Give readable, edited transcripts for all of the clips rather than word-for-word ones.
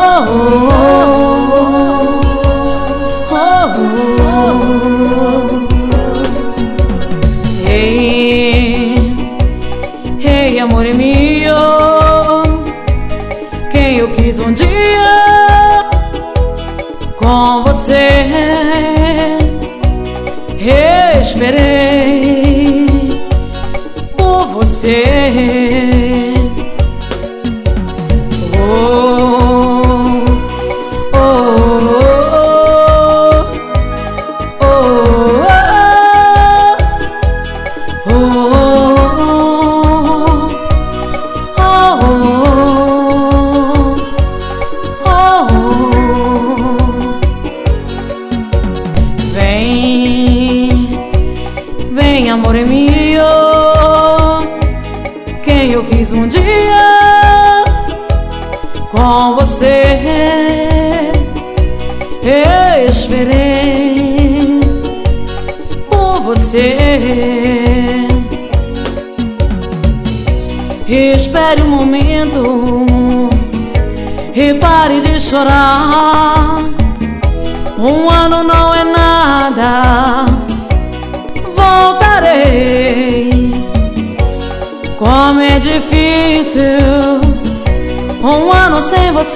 Hey, amore mio, quem eu quis um dia com você, esperei por você. Vem, amore mio, quem eu quis um dia com você, esperei por você. Espere um momento e pare de chorar. Um ano não é nada, voltarei. Como é difícil um ano sem você.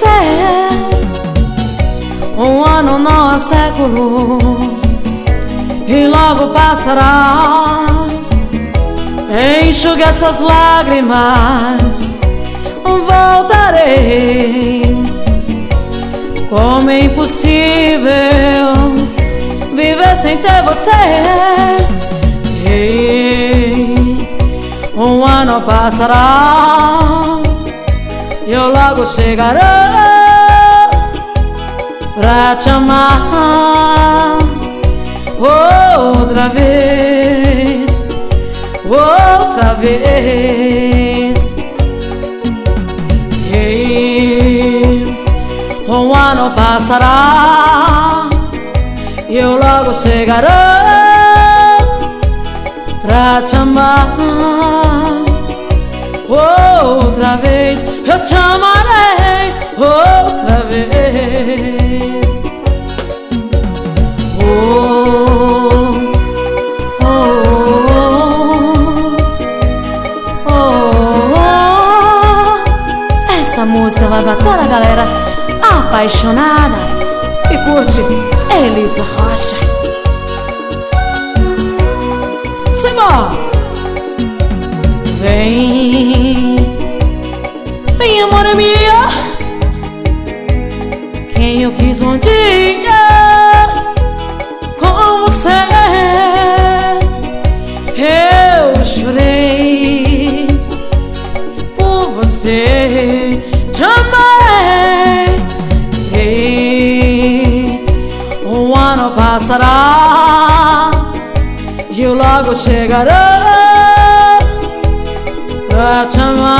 Um ano não é século e logo passará. Enxugue essas lágrimas, voltarei. Como é impossível viver sem ter você. Um ano passará e eu logo chegarei pra te amar outra vez, outra vez. Um ano passará e eu logo chegarei pra te amar outra vez. Eu te amarei outra vez. Essa música vai pra toda a galera apaixonada e curte Elis Rocha. Simão, vem, amore mio, quem eu quis um dia com você, eu chorei por você, te amei. Um ano passará e eu logo chegarei pra te amar